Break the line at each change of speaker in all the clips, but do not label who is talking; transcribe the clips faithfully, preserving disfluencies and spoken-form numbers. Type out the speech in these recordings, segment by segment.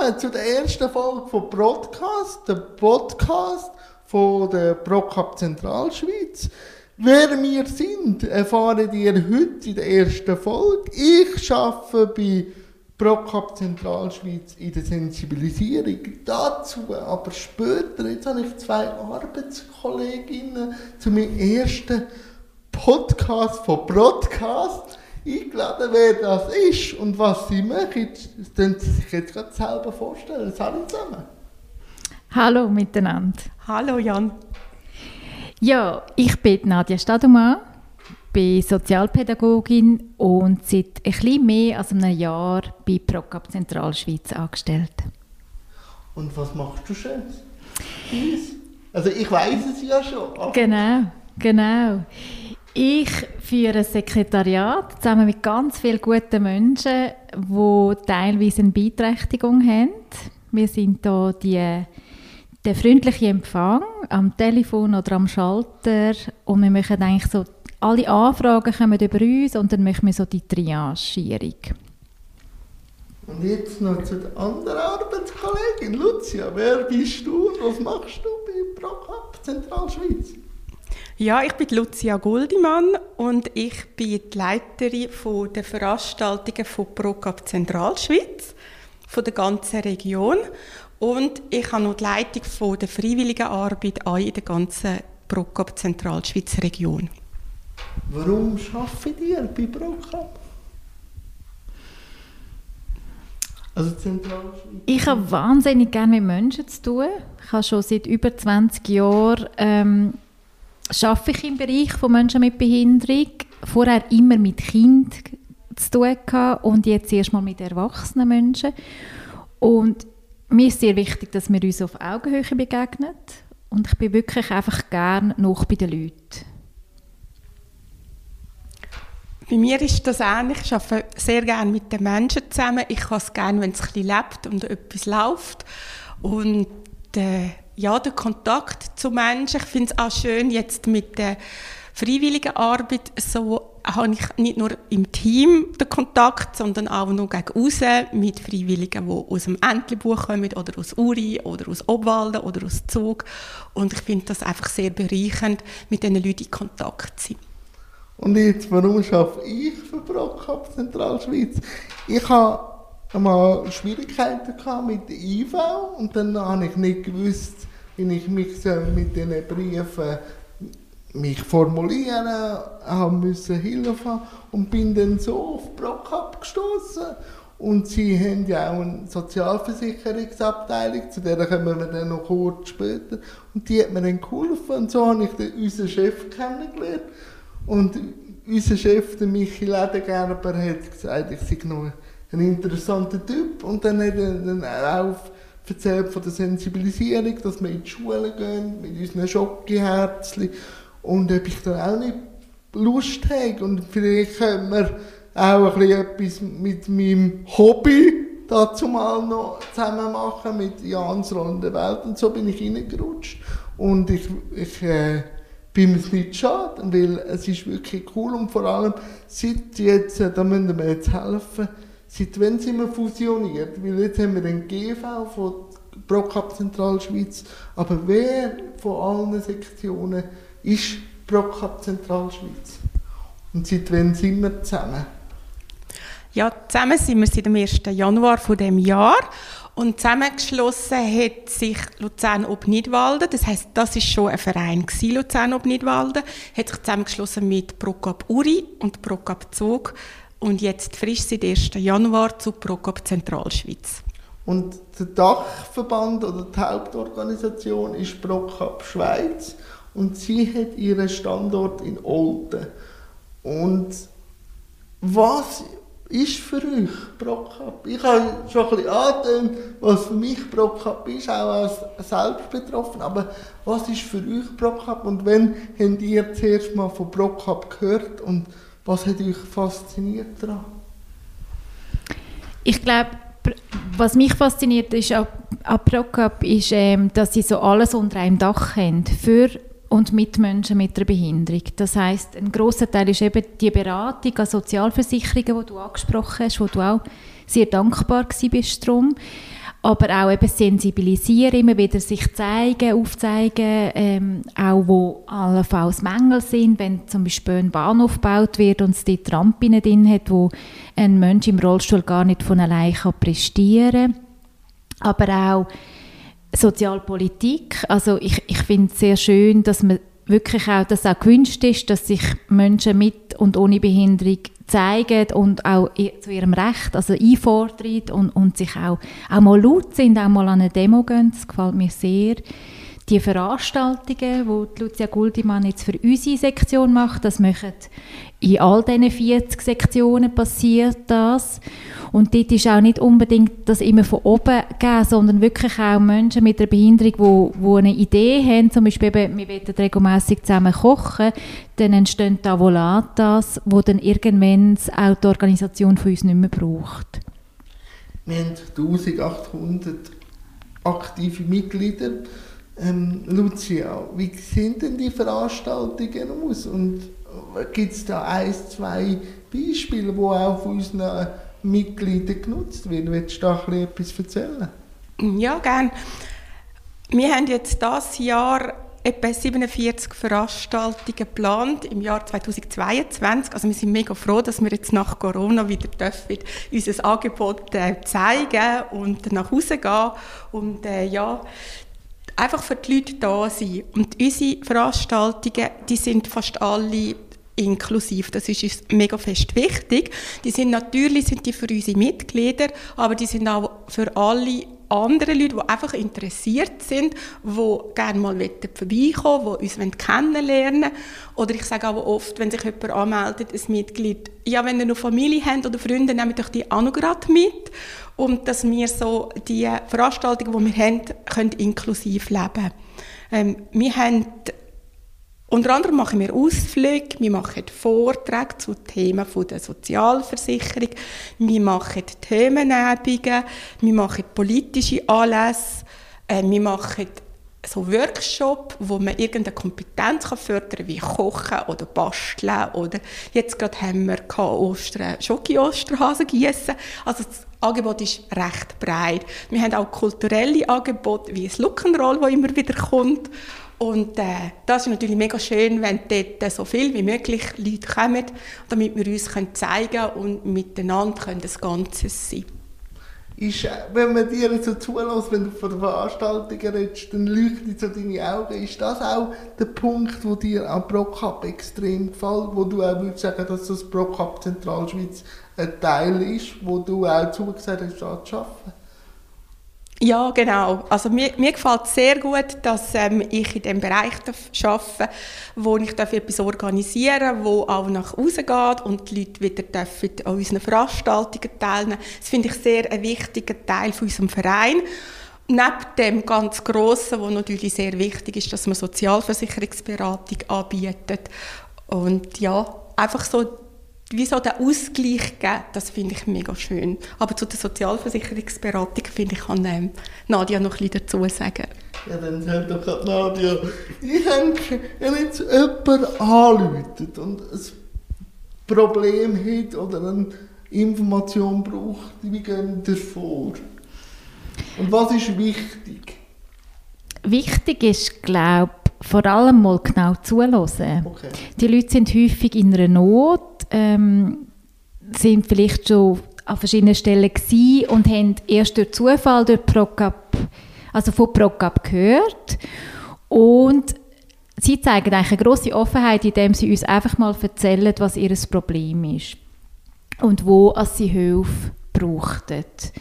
zusammen zu der ersten Folge von Broadcast, der Podcast von der ProCup Zentralschweiz. Wer wir sind, erfahren ihr heute in der ersten Folge. Ich arbeite bei ProCup Zentralschweiz in der Sensibilisierung. Dazu aber später, jetzt habe ich zwei Arbeitskolleginnen zu meinem ersten Podcast von Broadcast eingeladen, wer das ist und was sie machen. Das können Sie sich jetzt gerade selber vorstellen. Hallo zusammen.
Hallo miteinander.
Hallo Jan.
Ja, ich bin Nadia Stadumann, bin Sozialpädagogin und seit ein bisschen mehr als einem Jahr bei ProCup Zentralschweiz angestellt.
Und was machst du Schönes? Also ich weiss es ja schon.
Genau, genau. Ich führe ein Sekretariat zusammen mit ganz vielen guten Menschen, die teilweise eine Beeinträchtigung haben. Wir sind hier die, der freundliche Empfang am Telefon oder am Schalter und wir machen eigentlich so, alle Anfragen kommen über uns und dann machen wir so die Triagierung.
Und jetzt noch zu der anderen Arbeitskollegin, Lucia. Wer bist du und was machst du bei ProCup Zentralschweiz?
Ja, ich bin Lucia Guldimann und ich bin die Leiterin von der Veranstaltungen von ProCup Zentralschweiz, von der ganzen Region. Und ich habe noch die Leitung von der freiwilligen Arbeit auch in der ganzen ProCup Zentralschweiz Region.
Warum arbeitet ihr bei ProCup? Also Zentralschweiz?
Ich habe wahnsinnig gerne mit Menschen zu tun. Ich habe schon seit über zwanzig Jahren ähm, arbeite ich im Bereich von Menschen mit Behinderung. Vorher immer mit Kindern zu tun gehabt und jetzt erstmal mit erwachsenen Menschen. Und mir ist sehr wichtig, dass wir uns auf Augenhöhe begegnen. Und ich bin wirklich einfach gerne noch bei den Leuten.
Bei mir ist das ähnlich. Ich arbeite sehr gerne mit den Menschen zusammen. Ich habe es gerne, wenn es ein bisschen lebt und etwas läuft. Und äh, ja, der Kontakt zu Menschen. Ich finde es auch schön, jetzt mit der freiwilligen Arbeit, so habe ich nicht nur im Team den Kontakt, sondern auch noch gegen aussen mit Freiwilligen, die aus dem Entlebuch kommen oder aus Uri oder aus Obwalden oder aus Zug. Und ich finde das einfach sehr bereichernd, mit diesen Leuten in Kontakt zu sein.
Und jetzt, warum arbeite ich für ProCup Zentralschweiz? Ich hatte einmal Schwierigkeiten gehabt mit der I V und dann habe ich nicht gewusst, wie ich mich mit diesen Briefen mich formulieren haben müssen, helfen und bin dann so auf ProCup gestoßen. Und sie haben ja auch eine Sozialversicherungsabteilung, zu der kommen wir dann noch kurz später. Und die hat mir dann geholfen und so habe ich dann unseren Chef kennengelernt. Und unser Chef, der Michi Ledengerber, hat gesagt, ich sei noch ein interessanter Typ. Und dann hat er dann auch erzählt von der Sensibilisierung, dass wir in die Schule gehen, mit unseren Schokiherzchen. Und ob ich da auch nicht Lust habe. Und vielleicht können wir auch ein bisschen etwas mit meinem Hobby dazu mal noch zusammen machen, mit Jans rollende Welt. Und so bin ich reingerutscht. Und ich, ich äh, bin mir nicht schade, weil es ist wirklich cool. Und vor allem, seit jetzt, da müssen wir jetzt helfen, seit wann sind wir fusioniert? Weil jetzt haben wir den G V von ProCup Zentralschweiz. Aber wer von allen Sektionen ist ProCup Zentralschweiz? Und seit wann sind wir zusammen?
Ja, zusammen sind wir seit dem ersten Januar von dem Jahr. Und zusammengeschlossen hat sich Luzern ob Nidwalden, das heisst, das war schon ein Verein gewesen, Luzern ob Nidwalden, hat sich zusammengeschlossen mit ProCup Uri und ProCup Zug und jetzt frisch seit ersten Januar zu ProCup Zentralschweiz.
Und der Dachverband oder die Hauptorganisation ist ProCup Schweiz und sie hat ihren Standort in Olten. Und was ist für euch ProCup? Ich habe schon ein bisschen angetönt, was für mich ProCup ist, auch als selbst betroffen. Aber was ist für euch ProCup und wann habt ihr zuerst mal von ProCup gehört und was hat euch fasziniert daran?
Ich glaube, was mich fasziniert ist an, an ProCup ist, ähm, dass sie so alles unter einem Dach haben für und mit Menschen mit einer Behinderung. Das heisst, ein grosser Teil ist eben die Beratung an Sozialversicherungen, die du angesprochen hast, wo du auch sehr dankbar warst drum. aber auch eben sensibilisieren, immer wieder sich zeigen, aufzeigen, ähm, auch wo allenfalls Mängel sind, wenn zum Beispiel ein Bahnhof gebaut wird und es dort Rampen drin hat, wo ein Mensch im Rollstuhl gar nicht von allein kann prestieren kann. Aber auch Sozialpolitik, also ich, ich finde es sehr schön, dass man wirklich auch, dass auch gewünscht ist, dass sich Menschen mit und ohne Behinderung zeigen und auch zu ihrem Recht, also einfordern und, und sich auch, auch mal laut sind, auch mal an eine Demo gehen, das gefällt mir sehr. Die Veranstaltungen, die Lucia Guldimann jetzt für unsere Sektion macht, das machen in all diesen vierzig Sektionen passiert das. Und dort ist auch nicht unbedingt das immer von oben gegeben, sondern wirklich auch Menschen mit einer Behinderung, die, die eine Idee haben, zum Beispiel eben, wir wollen regelmässig zusammen kochen, dann entstehen Tavolatas, wo dann irgendwann auch die Organisation von uns nicht mehr braucht.
Wir haben eintausendachthundert aktive Mitglieder. Ähm, Lucia, wie sehen denn die Veranstaltungen aus? Und gibt es da ein, zwei Beispiele, die auch von unseren Mitgliedern genutzt werden? Willst du da etwas erzählen?
Ja, gerne. Wir haben jetzt dieses Jahr etwa siebenundvierzig Veranstaltungen geplant im Jahr zweitausendzweiundzwanzig. Also wir sind mega froh, dass wir jetzt nach Corona wieder dürfen, unser Angebot äh, zeigen und nach Hause gehen. Und äh, ja, einfach für die Leute da sein. Und unsere Veranstaltungen, die sind fast alle inklusiv. Das ist uns mega fest wichtig. Die sind natürlich sind die für unsere Mitglieder, aber die sind auch für alle anderen Leute, die einfach interessiert sind, die gerne mal vorbeikommen, die uns kennenlernen wollen. Oder ich sage auch oft, wenn sich jemand anmeldet, ein Mitglied, ja, wenn ihr noch Familie habt oder Freunde, nehmt euch die auch noch gerade mit. Und dass wir so die Veranstaltungen, die wir haben, können inklusiv leben. Ähm, wir haben, unter anderem machen wir Ausflüge, wir machen Vorträge zu Themen von der Sozialversicherung, wir machen Themenabende, wir machen politische Anlässe, äh, wir machen so Workshops, wo man irgendeine Kompetenz kann fördern kann, wie Kochen oder Basteln. Oder jetzt gerade haben wir Ostern, Schoki-Osterhasen gießen. Also das Angebot ist recht breit. Wir haben auch kulturelle Angebote, wie das Look'n'Roll, das immer wieder kommt. Und äh, das ist natürlich mega schön, wenn dort so viel wie möglich Leute kommen, damit wir uns zeigen können und miteinander können das Ganze sein.
Ist, wenn man dir so zulässt, wenn du von der Veranstaltung redest, dann leuchtet so deine Augen. Ist das auch der Punkt, der dir an ProCup extrem gefällt, wo du auch würdest sagen, dass das ProCup Zentralschweiz ein Teil ist, wo du auch zugesagt hast, da zu arbeiten?
Ja, genau. Also mir, mir gefällt es sehr gut, dass ähm, ich in dem Bereich arbeiten darf, wo ich etwas organisieren darf, wo auch nach außen geht und die Leute wieder dürfen an unseren Veranstaltungen teilnehmen. Das finde ich sehr ein wichtiger Teil von unserem Verein. Neben dem ganz Grossen, wo natürlich sehr wichtig ist, dass man Sozialversicherungsberatung anbietet. Und ja, einfach so wie so den Ausgleich geben, das finde ich mega schön. Aber zu der Sozialversicherungsberatung finde ich, kann ähm, Nadia noch ein bisschen dazu sagen.
Ja, dann sagt doch gerade Nadia, ich denke, wenn jetzt jemand anruft und ein Problem hat oder eine Information braucht, wie gehen wir vor? Und was ist wichtig?
Wichtig ist, glaube ich, vor allem mal genau zuhören. Okay. Die Leute sind häufig in einer Not, ähm, sind vielleicht schon an verschiedenen Stellen gewesen und haben erst durch Zufall durch ProCup, also von ProCup gehört. Und sie zeigen eigentlich eine grosse Offenheit, indem sie uns einfach mal erzählen, was ihr Problem ist und wo sie Hilfe brauchten.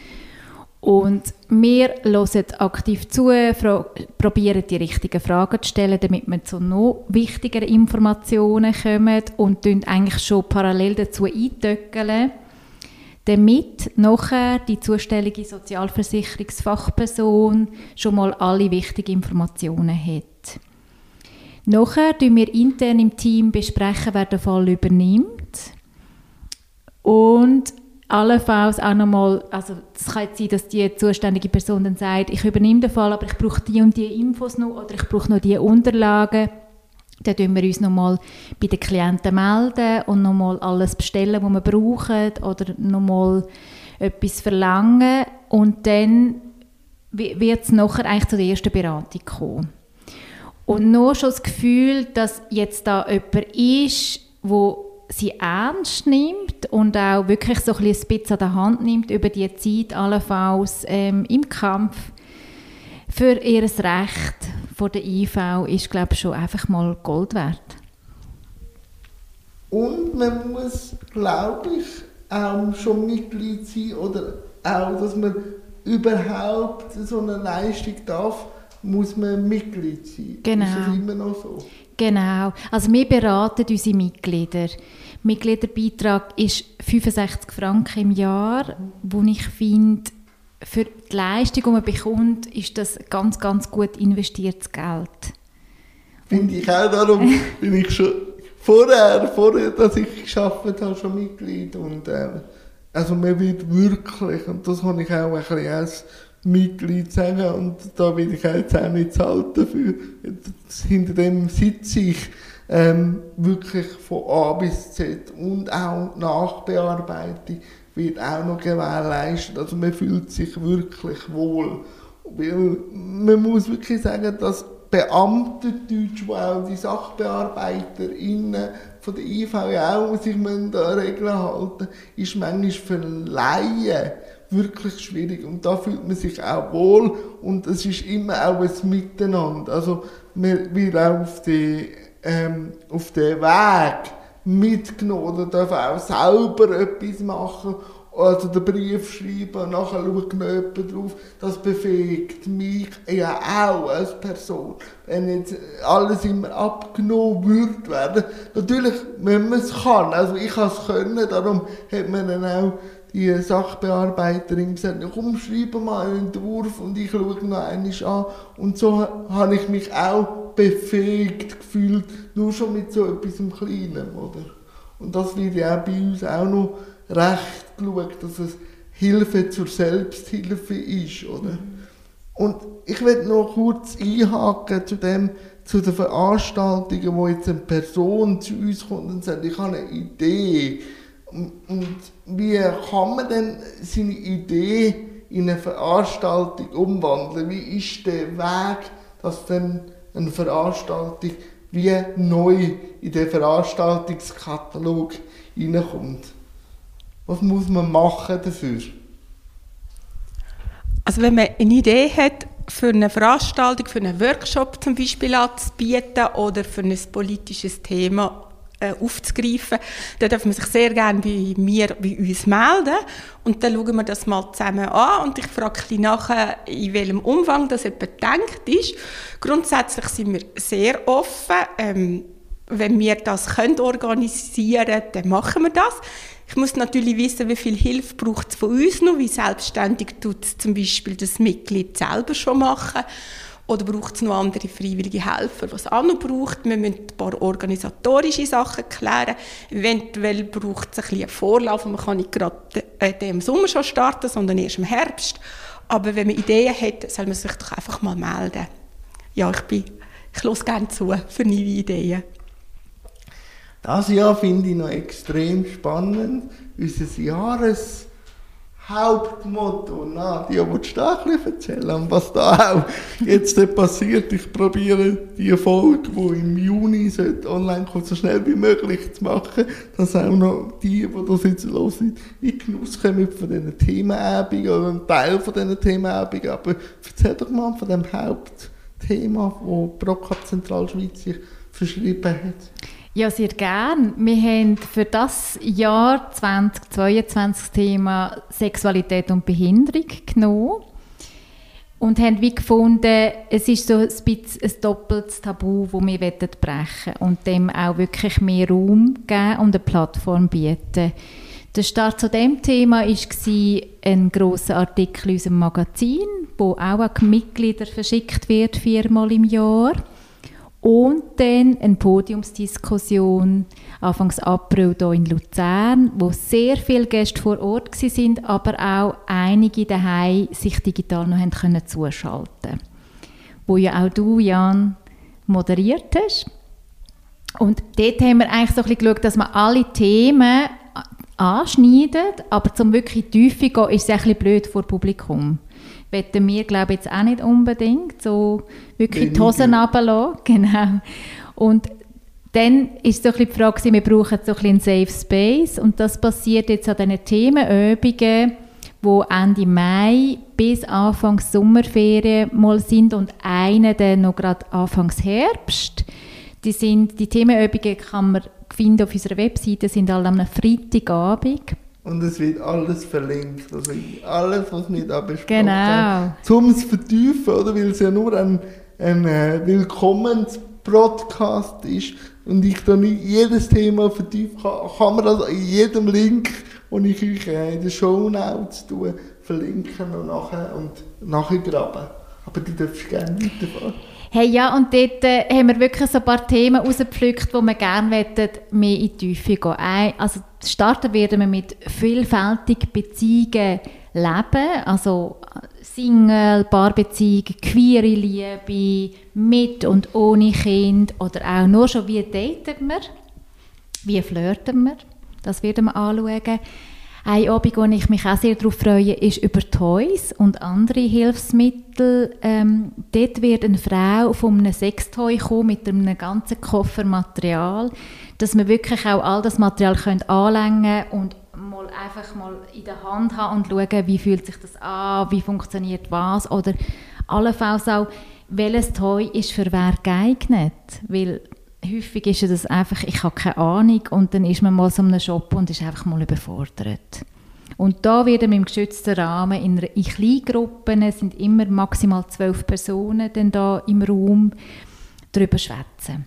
Und wir hören aktiv zu, probieren die richtigen Fragen zu stellen, damit wir zu noch wichtigeren Informationen kommen und tun eigentlich schon parallel dazu eintöckeln, damit nachher die zuständige Sozialversicherungsfachperson schon mal alle wichtigen Informationen hat. Nachher besprechen wir intern im Team, besprechen, wer den Fall übernimmt. Und allenfalls auch nochmal, also es kann jetzt sein, dass die zuständige Person dann sagt, ich übernehme den Fall, aber ich brauche die und die Infos noch oder ich brauche noch die Unterlagen. Dann melden wir uns nochmal bei den Klienten melden und nochmal alles bestellen, was wir brauchen oder nochmal etwas verlangen. Und dann wird es nachher eigentlich zu der ersten Beratung kommen. Und nur schon das Gefühl, dass jetzt da jemand ist, der sie ernst nimmt und auch wirklich so ein bisschen an der Hand nimmt über die Zeit, allenfalls ähm, im Kampf für ihr Recht vor der I V, ist, glaube ich, schon einfach mal Gold wert.
Und man muss, glaube ich, auch schon Mitglied sein oder auch, dass man überhaupt so eine Leistung darf, muss man Mitglied sein.
Genau.
Ist das immer noch so?
Genau. Also wir beraten unsere Mitglieder. Mitgliederbeitrag ist fünfundsechzig Franken im Jahr, wo ich finde, für die Leistung, die man bekommt, ist das ganz, ganz gut investiertes Geld.
Finde ich auch, darum bin ich schon vorher, vorher, dass ich gearbeitet habe, schon Mitglied. Und, äh, also man wird wirklich, und das kann ich auch ein bisschen als Mitglied sagen, und da will ich auch jetzt auch nicht zahlen dafür, hinter dem sitze ich, ähm, wirklich von A bis Z, und auch Nachbearbeitung wird auch noch gewährleistet, also man fühlt sich wirklich wohl. Weil man muss wirklich sagen, dass Beamtendeutsch, die auch die SachbearbeiterInnen von der I V ja auch sich an Regeln halten, ist manchmal für Laien wirklich schwierig, und da fühlt man sich auch wohl, und es ist immer auch ein Miteinander. Also man wird auch auf den, ähm, auf den Weg mitgenommen oder darf auch selber etwas machen, also den Brief schreiben und nachher schaut jemand drauf. Das befähigt mich ja auch als Person. Wenn jetzt alles immer abgenommen würde werden, natürlich, wenn man es kann, also ich kann es können, darum hat man dann auch die Sachbearbeiterin gesagt, komm, schreibe mal einen Entwurf und ich schaue noch einmal an. Und so habe ich mich auch befähigt gefühlt, nur schon mit so etwas im Kleinen, oder? Und das wird ja auch bei uns auch noch recht geschaut, dass es Hilfe zur Selbsthilfe ist, oder? Mhm. Und ich will noch kurz einhaken zu dem, zu den Veranstaltungen, wo jetzt eine Person zu uns kommt und sagt, ich habe eine Idee. Und wie kann man denn seine Idee in eine Veranstaltung umwandeln? Wie ist der Weg, dass dann eine Veranstaltung wie neu in den Veranstaltungskatalog hineinkommt? Was muss man machen dafür?
Also wenn man eine Idee hat, für eine Veranstaltung, für einen Workshop zum Beispiel anzubieten oder für ein politisches Thema äh, aufzugreifen, dann darf man sich sehr gerne bei mir, bei uns melden, und dann schauen wir das mal zusammen an und ich frage ein bisschen nachher, in welchem Umfang das etwa gedacht ist. Grundsätzlich sind wir sehr offen. Ähm, wenn wir das können organisieren können, dann machen wir das. Ich muss natürlich wissen, wie viel Hilfe braucht es von uns noch, wie selbstständig tut es zum Beispiel das Mitglied selber schon machen, oder braucht es noch andere freiwillige Helfer, was es auch noch braucht. Wir müssen ein paar organisatorische Sachen klären. Eventuell braucht es ein bisschen einen Vorlauf, und man kann nicht gerade äh, im Sommer schon starten, sondern erst im Herbst. Aber wenn man Ideen hat, soll man sich doch einfach mal melden. Ja, ich, bin, ich höre gerne zu für neue Ideen.
Das Jahr finde ich noch extrem spannend. Unser Jahreshauptmotto. Nadia, willst du da ein bisschen erzählen, was da auch jetzt passiert? Ich probiere die Folge, die im Juni online kommt, so schnell wie möglich zu machen, dass auch noch die, die das jetzt hören, in Genuss kommen von diesen Themenabenden oder einen Teil von diesen Themenabenden. Aber erzähl doch mal von dem Hauptthema, das ProCap Zentralschweiz sich verschrieben hat.
Ja, sehr gern. Wir haben für das Jahr zweitausendzweiundzwanzig das Thema Sexualität und Behinderung genommen und haben wie gefunden, es ist so ein bisschen ein doppeltes Tabu, das wir brechen wollen und dem auch wirklich mehr Raum geben und eine Plattform bieten. Der Start zu diesem Thema war ein grosser Artikel in unserem Magazin, wo auch an die Mitglieder verschickt wird, viermal im Jahr. Und dann eine Podiumsdiskussion Anfang April hier in Luzern, wo sehr viele Gäste vor Ort waren, aber auch einige daheim sich digital noch haben können zuschalten, wo ja auch du, Jan, moderiert hast. Und dort haben wir eigentlich so ein bisschen geschaut, dass man alle Themen anschneidet, aber zum wirklich tiefer gehen, ist es ein bisschen blöd vor Publikum. wollen wir, glaube ich, jetzt auch nicht unbedingt. So wirklich
Weniger.
die Hosen runterlassen. Genau. Und dann ist so ein bisschen die Frage, wir brauchen so ein bisschen einen Safe Space. Und das passiert jetzt an diesen Themenübungen, die Ende Mai bis Anfang Sommerferien mal sind und eine dann noch gerade Anfangs Herbst. Die, sind, die Themenübungen kann man finden auf unserer Webseite, sind alle am Freitagabend.
Und es wird alles verlinkt, also alles, was wir da besprochen
Genau.
haben. Um es zu vertiefen, oder? Weil es ja nur ein, ein äh, Willkommens-Podcast ist und ich da nicht jedes Thema vertiefen kann, kann man das in jedem Link, den ich euch äh, in den Shownotes tue, verlinken und nachher, und nachher graben. Aber du darfst gerne weiterfahren.
Hey, ja, und dort äh, haben wir wirklich so ein paar Themen rausgepflückt, wo wir gerne möchten, mehr in die Tiefe gehen. Ein, also starten werden wir mit vielfältigen Beziehungen leben, also Single, Paarbeziehung, queere Liebe, mit und ohne Kind oder auch nur schon, wie daten wir, wie flirten wir, das werden wir anschauen. Ein Abend, wo ich mich auch sehr darauf freue, ist über Toys und andere Hilfsmittel. Ähm, dort wird eine Frau von einem Sextoy kommen mit einem ganzen Koffer Material, dass wir wirklich auch all das Material können anlängen und mal einfach mal in der Hand haben und schauen, wie fühlt sich das an, wie funktioniert was oder allenfalls auch, welches Toy ist für wer geeignet, weil häufig ist das einfach, ich habe keine Ahnung und dann ist man mal so in einem Shop und ist einfach mal überfordert. Und da werden wir im geschützten Rahmen in, in Kleingruppen, es sind immer maximal zwölf Personen dann da im Raum, darüber schwätzen.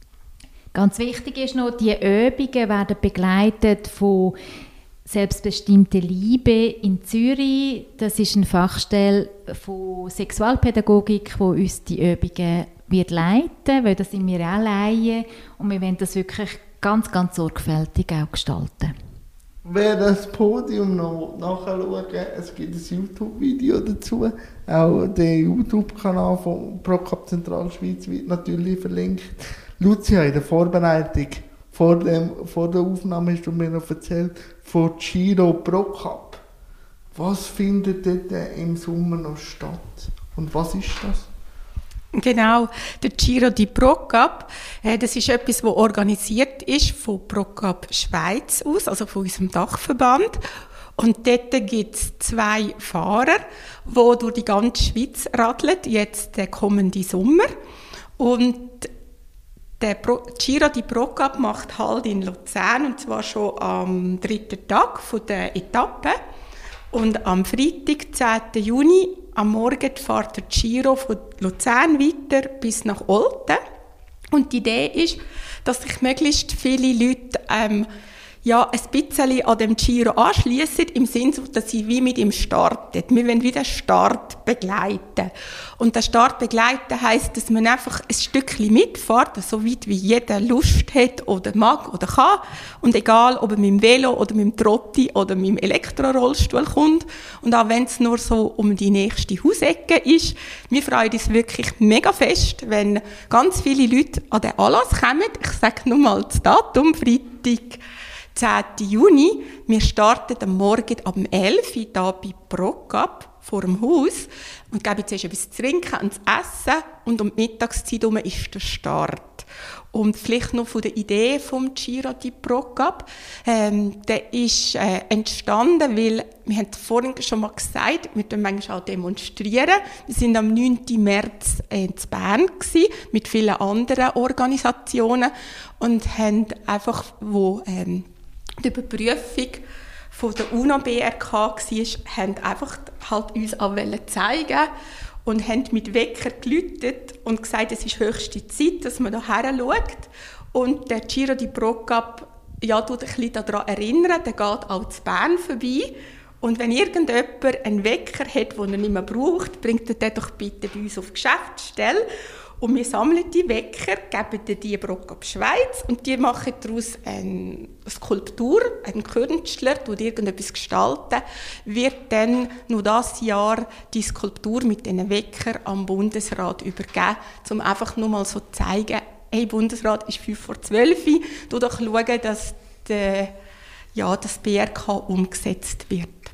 Ganz wichtig ist noch, die Übungen werden begleitet von Selbstbestimmte Liebe in Zürich. Das ist eine Fachstelle von Sexualpädagogik, die uns die Übungen wird leiten, weil das sind wir auch Laien und wir wollen das wirklich ganz, ganz sorgfältig auch gestalten.
Wer das Podium noch nachschauen, es gibt ein YouTube-Video dazu. Auch der YouTube-Kanal von ProCap Zentralschweiz wird natürlich verlinkt. Lucia, in der Vorbereitung vor, dem, vor der Aufnahme hast du mir noch erzählt von Giro ProCap. Was findet dort im Sommer noch statt und was ist das?
Genau, der Giro di ProCap, äh, das ist etwas, das organisiert ist von ProCap Schweiz aus, also von unserem Dachverband. Und dort gibt es zwei Fahrer, die durch die ganze Schweiz radeln, jetzt den kommenden Sommer. Und der Pro- Giro di ProCap macht Halt in Luzern, und zwar schon am dritten Tag der Etappe. Und am Freitag, zehnten Juni, am Morgen fährt der Giro von Luzern weiter bis nach Olten. Und die Idee ist, dass sich möglichst viele Leute ähm, ja, ein bisschen an dem Giro anschliessen, im Sinne, dass sie wie mit ihm starten. Wir wollen wie den Start begleiten. Und der Start begleiten heisst, dass man einfach ein Stückchen mitfährt, so weit wie jeder Lust hat oder mag oder kann. Und egal, ob er mit dem Velo oder mit dem Trotti oder mit dem Elektrorollstuhl kommt. Und auch wenn es nur so um die nächste Hausecke ist, wir freuen uns wirklich mega fest, wenn ganz viele Leute an den Anlass kommen. Ich sage nur mal das Datum, Freitag, zehnten Juni. Wir starten am Morgen um elf Uhr hier bei ProCap vor dem Haus und geben zuerst etwas zu trinken und zu essen und um die Mittagszeit herum ist der Start. Und vielleicht noch von der Idee vom Giro di ProCap. Ähm, der ist äh, entstanden, weil, wir haben vorhin schon mal gesagt, wir tun manchmal auch demonstrieren. Wir sind am neunten März in Bern gewesen, mit vielen anderen Organisationen und haben einfach, wo ähm, die Überprüfung von der UNO-B R K war, haben einfach halt uns auch zeigen und haben mit Wecker geläutet und gesagt, es ist höchste Zeit, dass man da her schaut. Und der Giro di ProCap, ja, tut ein bisschen daran erinnern, der geht auch zu Bern vorbei. Und wenn irgendjemand einen Wecker hat, den er nicht mehr braucht, bringt er den doch bitte bei uns auf die Geschäftsstelle. Und wir sammeln die Wecker, geben die ProCap Schweiz und die machen daraus eine Skulptur, ein Künstler, der irgendetwas gestalten, wird dann noch dieses Jahr die Skulptur mit diesen Wecker am Bundesrat übergeben, um einfach nur mal so zu zeigen, hey, Bundesrat ist fünf vor zwölf, du doch schauen, dass der, ja, das B R K umgesetzt wird.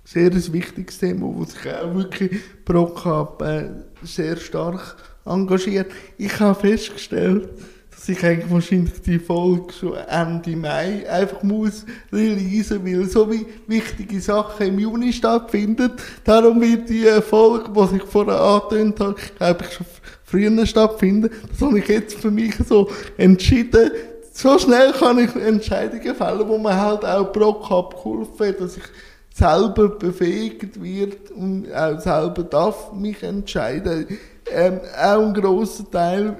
sehr ein wichtiges Thema, wo sich auch wirklich ProCup äh, sehr stark engagiert. Ich habe festgestellt, dass ich eigentlich wahrscheinlich die Folge schon Ende Mai einfach muss releasen, weil so wie wichtige Sachen im Juni stattfinden. Darum wird die Folge, die ich vorher angetönt habe, glaube ich schon früher stattfinden. Das habe ich jetzt für mich so entschieden. So schnell kann ich Entscheidungen fällen, wo man halt auch ProCup geholfen hat, dass ich selber befähigt wird und auch selber darf mich entscheiden. Ähm, auch ein grosser Teil,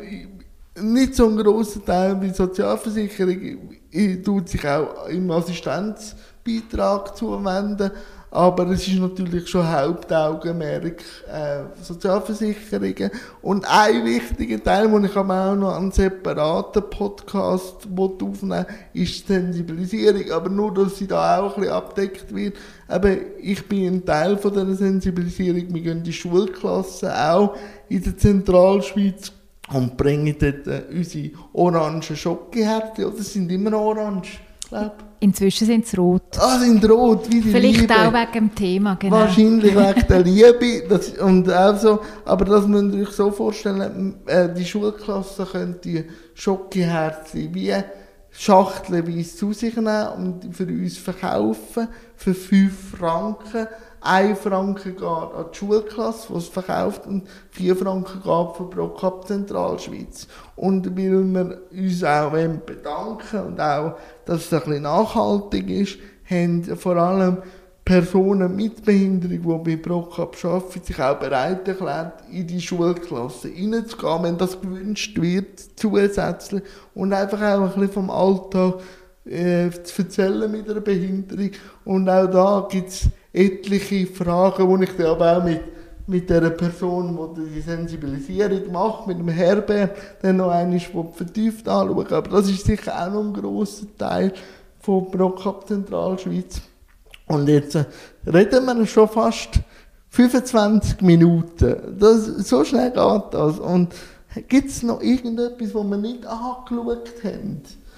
nicht so ein grosser Teil wie Sozialversicherung, tut sich auch im Assistenzbeitrag zuwenden, aber es ist natürlich schon Hauptaugenmerk äh, Sozialversicherungen. Und ein wichtiger Teil, den ich aber auch noch einen separaten Podcast aufnehmen will, ist die Sensibilisierung. Aber nur, dass sie da auch ein bisschen abgedeckt wird. Aber ich bin ein Teil von dieser Sensibilisierung. Wir gehen in die Schulklassen auch in der Zentralschweiz und bringen dort äh, unsere orangen Schokoherzen. Oder sind immer noch orange, glaube ich.
Inzwischen sind sie rot.
Ah, sind rot, wie die
Vielleicht
Liebe.
auch wegen dem Thema, genau.
Wahrscheinlich wegen der Liebe. Das, und auch so, aber das müsst ihr euch so vorstellen, äh, die Schulklassen können die Schokoherzen wie schachtelweise zu sich nehmen und für uns verkaufen für fünf Franken. ein Franken geht an die Schulklasse, die es verkauft, und vier Franken geht für ProCup Zentralschweiz. Und weil wir uns auch bedanken und auch, dass es ein bisschen nachhaltig ist, haben vor allem Personen mit Behinderung, die bei ProCup arbeiten, sich auch bereit erklärt, in die Schulklasse reinzugehen, wenn das gewünscht wird, zusätzlich. Und einfach auch ein bisschen vom Alltag äh, zu erzählen mit einer Behinderung. Und auch da gibt es etliche Fragen, die ich dann aber auch mit, mit der Person, die die Sensibilisierung macht, mit dem Herbert, dann noch einmal vertieft anschauen. Aber das ist sicher auch noch ein grosser Teil von ProCup Zentralschweiz. Und jetzt äh, reden wir schon fast fünfundzwanzig Minuten. Das, so schnell geht das. Und gibt es noch irgendetwas, was wir nicht angeschaut haben,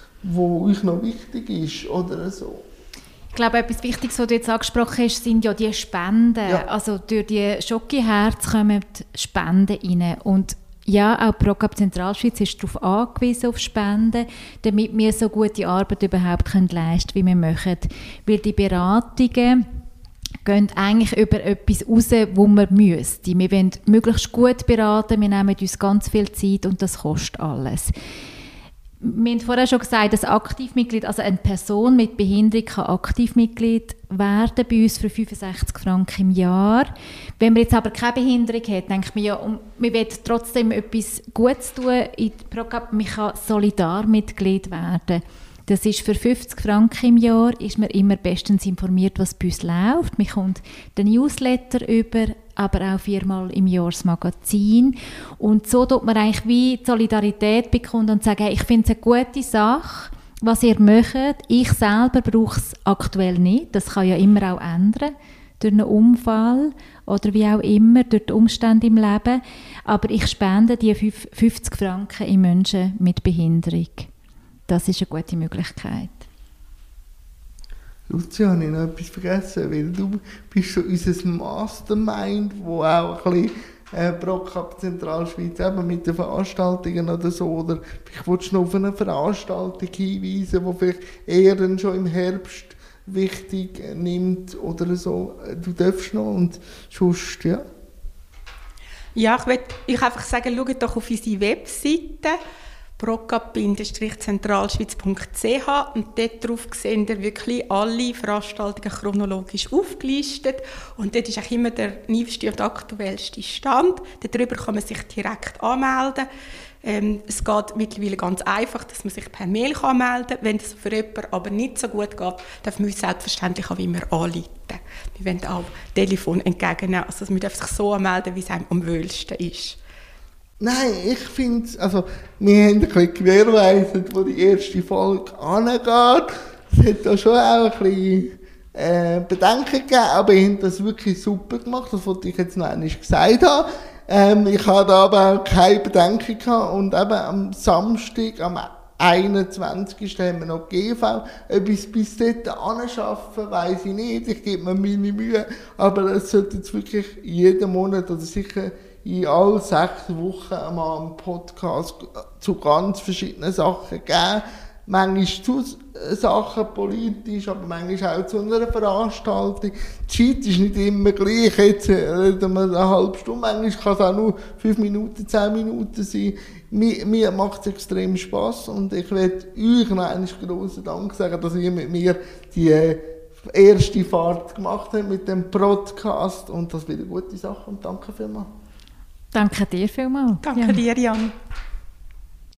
was euch noch wichtig ist oder so?
Ich glaube, etwas Wichtiges, was du jetzt angesprochen hast, sind ja die Spenden. Ja. Also durch die Schokoherzen kommen die Spenden rein. Und ja, auch ProCup Zentralschweiz ist darauf angewiesen, auf Spenden, damit wir so gute Arbeit überhaupt können leisten können, wie wir möchten. Weil die Beratungen gehen eigentlich über etwas raus, wo wir müssten. Wir wollen möglichst gut beraten, wir nehmen uns ganz viel Zeit und das kostet alles. Wir haben vorher schon gesagt, dass Aktivmitglied, also eine Person mit Behinderung kann Aktivmitglied werden bei uns für fünfundsechzig Franken im Jahr. Wenn man jetzt aber keine Behinderung hat, denkt man ja, um, man will trotzdem etwas Gutes tun in ProCup, man kann Solidarmitglied werden. Das ist für fünfzig Franken im Jahr, ist man immer bestens informiert, was bei uns läuft. Man kommt den Newsletter über, aber auch viermal im Jahr das Magazin. Und so tut man eigentlich wie die Solidarität bekommen und sagt, hey, ich finde es eine gute Sache, was ihr macht. Ich selber brauche es aktuell nicht. Das kann ja immer auch ändern, durch einen Unfall oder wie auch immer, durch die Umstände im Leben. Aber ich spende die fünfzig Franken in Menschen mit Behinderung. Das ist eine gute Möglichkeit.
Lucia, habe ich noch etwas vergessen, weil du bist so unser Mastermind, wo auch ein bisschen äh, ProCup Zentralschweiz eben mit den Veranstaltungen oder so, oder ich wollte noch auf eine Veranstaltung hinweisen, die vielleicht eher dann schon im Herbst wichtig nimmt oder so. Du darfst noch und sonst, ja.
Ja, ich will euch einfach sagen, schaut doch auf unsere Webseite procup zentralschweiz punkt c h und dort drauf sehen ihr wirklich alle Veranstaltungen chronologisch aufgelistet und dort ist auch immer der neueste und aktuellste Stand. Darüber kann man sich direkt anmelden. Ähm, es geht mittlerweile ganz einfach, dass man sich per Mail kann melden kann. Wenn es für jemanden aber nicht so gut geht, darf man uns selbstverständlich auch immer anrufen. Wir wollen auch Telefon entgegennehmen, also man darf sich so anmelden, wie es einem am wohlsten ist.
Nein, ich finde, also, wir haben ein bisschen gewährleistet, wo die erste Folge angeht. Es hat da schon auch ein bisschen äh, Bedenken gegeben, aber ihr habt das wirklich super gemacht, das wollte ich jetzt noch einmal gesagt haben. Ähm, ich hatte aber auch keine Bedenken gehabt und eben am Samstag, am einundzwanzigsten haben wir noch G V. Ob ich es bis dort anschaffen, weiss ich nicht. Ich gebe mir meine Mühe. Aber es sollte jetzt wirklich jeden Monat oder sicher in all sechs Wochen einmal einen Podcast zu ganz verschiedenen Sachen geben. Manchmal zu Sachen politisch, aber manchmal auch zu einer Veranstaltung. Die Zeit ist nicht immer gleich. Jetzt reden wir eine halbe Stunde, manchmal kann es auch nur fünf Minuten, zehn Minuten sein. Mir, mir macht es extrem Spass und ich werde euch noch einen grossen Dank sagen, dass ihr mit mir die erste Fahrt gemacht habt mit dem Podcast und das wird eine gute Sache und danke vielmals.
Danke dir vielmals.
Danke
ja.
dir, Jan.